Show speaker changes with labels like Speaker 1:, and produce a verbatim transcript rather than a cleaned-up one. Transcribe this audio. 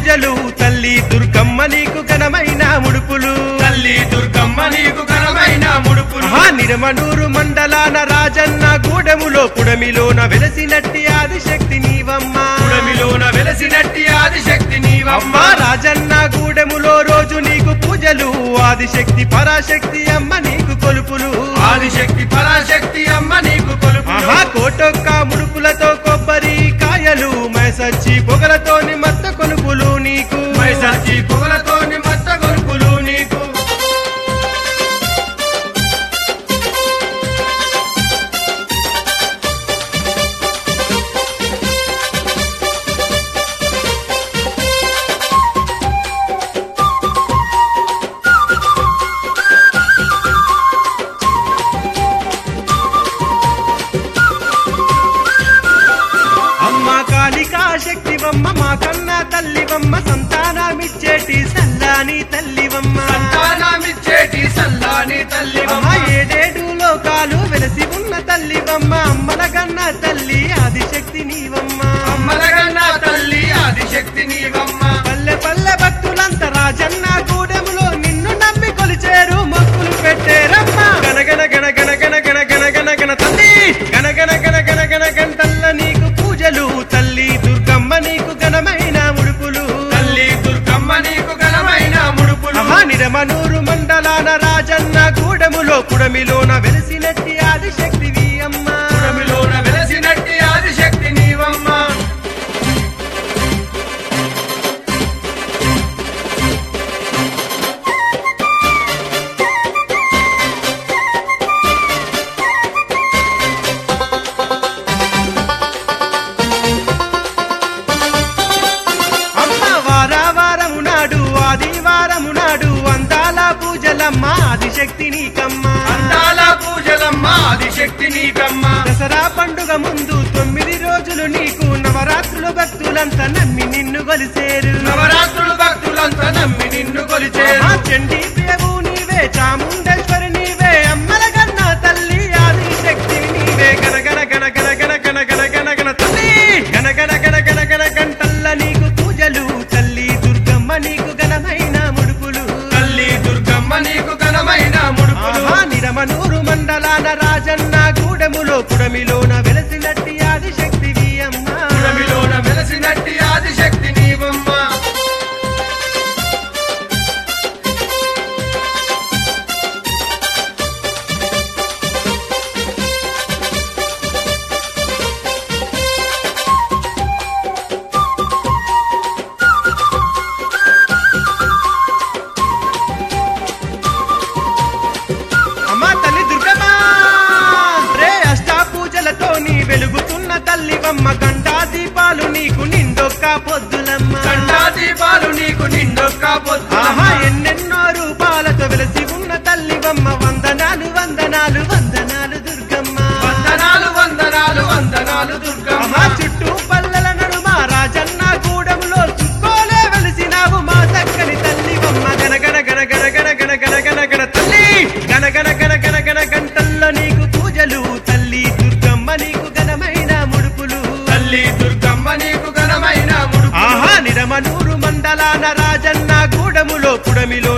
Speaker 1: పూజలు తల్లి దుర్గమ్మ నీకు ఘనమైన ముడుపులు
Speaker 2: తల్లి దుర్గమ్మ నీకు ఘనమైన ముడుపులు
Speaker 1: ఆ నిరమనూరు మండలాన రాజన్న గూడెములో పుడమిలోన వెలసినట్టి ఆదిశక్తి నీవమ్మ
Speaker 2: పుడమిలోన వెలసినట్టి ఆదిశక్తి నీవమ్మ
Speaker 1: అమ్మ రాజన్న గూడెములో రోజు నీకు పూజలు ఆదిశక్తి పరాశక్తి అమ్మ నీకు కొలుపులు
Speaker 2: ఆదిశక్తి పరాశక్తి అమ్మ నీకు కొలుపులు
Speaker 1: ఆహా కోటొక్క ముడుపులతో కొబ్బరి కాయలు మైసచ్చి పొగలతోని మత్త కొలుపులు నీకు
Speaker 2: మైసాచి పొగలతోని మత్త కొలుపులు నీకు
Speaker 1: అమ్మ కాళికా శక్తివమ్మ మా కన్న తల్లివమ్మ సంతానమిచ్చేటి సల్లాని తల్లివమ్మ
Speaker 2: సంతానమిచ్చేటి సల్లాని తల్లివమ్మ
Speaker 1: అమ్మ ఏడేడు లోకాలు వెలసి ఉన్న తల్లివమ్మ అమ్మల కన్న తల్లి ఆదిశక్తి నీవమ్మ
Speaker 2: అమ్మలగన్న తల్లి ఆదిశక్తి నీవమ్మ
Speaker 1: పల్లె పల్లె భక్తులంత రాజన్న గూడెములో నిన్ను నమ్మి కొలిచేరు మొక్కులు పెట్టేరమ్మ గనగన గన గన గన గన గన గన గన తల్లి గనగన గన గన గన గన తల్ల నీకు పూజలు తల్లి దుర్గమ్మ నీకు ఘనమైన ముడుపులు
Speaker 2: తల్లి దుర్గమ్మ నీకు ఘనమైన ముడుపులు
Speaker 1: అహా నిరమనూరు మండలాన రాజన్న గూడెములో పుడమిలోన వెలిసినట్టి ఆదిశక్తివి అమ్మ
Speaker 2: పుడమిలోన వెలసినట్టి ఆదిశక్తి నీవమ్మ
Speaker 1: అమ్మ వారావారము నాడు ఆదివారము నాడు అందాల పూజలమ్మ ఆదిశక్తి నీకమ్మ
Speaker 2: అందాల పూజలమ్మ ఆదిశక్తి నీకమ్మ
Speaker 1: దసరా పండుగ ముందు తొమ్మిది రోజులు నీకు నవరాత్రులు భక్తులంతా నమ్మి నిన్ను కొలిసేరు
Speaker 2: నవరాత్రులు భక్తులంతా నమ్మి నిన్ను కొలిచేరు
Speaker 1: ఆ చండీ దేవు నీవే చాముండేశ్వరి నీవే అమ్మల గన్న తల్లి ఆదిశక్తి నీవే గనగన గన గన గన గన గన గన గన తల్లి గనగన గన గన గన గంటల్ల నీకు పూజలు తల్లి దుర్గమ్మ నీకు ఘనమైన ముడుపులు
Speaker 2: తల్లి దుర్గమ్మ నీకు ఘనమైన ముడుపులు
Speaker 1: ఆహా నిరమనూరు మండలాన రాజన్న గూడెములో పుడమిలోన వెలసినట్టి ఆదిశక్తివి అమ్మ
Speaker 2: పుడమిలోన వెలసినట్టి ఆదిశక్తి నీవమ్మ
Speaker 1: అమ్మ తల్లి దుర్గమ్మ రే అష్టా పూజలతో నీ వెలుగుతున్న తల్లివమ్మ గంటా దీపాలు నీకు నిండొక్క పొద్దులమ్మ
Speaker 2: గంటా దీపాలు నీకు నిండొక్క పొద్దు
Speaker 1: ఆహా ఎన్నెన్నో రూపాలతో వెలసి ఉన్న తల్లివమ్మ వందనాలు వందనాలు వందనాలు దుర్గమ్మ
Speaker 2: వందనాలు వందనాలు వందనాలు దుర్గమ్మ
Speaker 1: ఆహా చుట్టూ పల్లెల నడుమ రాజన్న గూడెంలో చుక్కోలే వెలిసినావు మా చక్కని తల్లివమ్మ గనగన గన గన గన గన గన గన గన తల్లి గనగన గన గన గన గంటల్లో నీకు పూజలు తల్లి దుర్గమ్మ నీకు ఘనమైన ముడుపులు
Speaker 2: తల్లి దుర్గమ్మ నీకు ఘనమైన ముడుపు
Speaker 1: ఆహా నిరమనూరు మండలాన రాజన్న గూడెములో పుడమిలో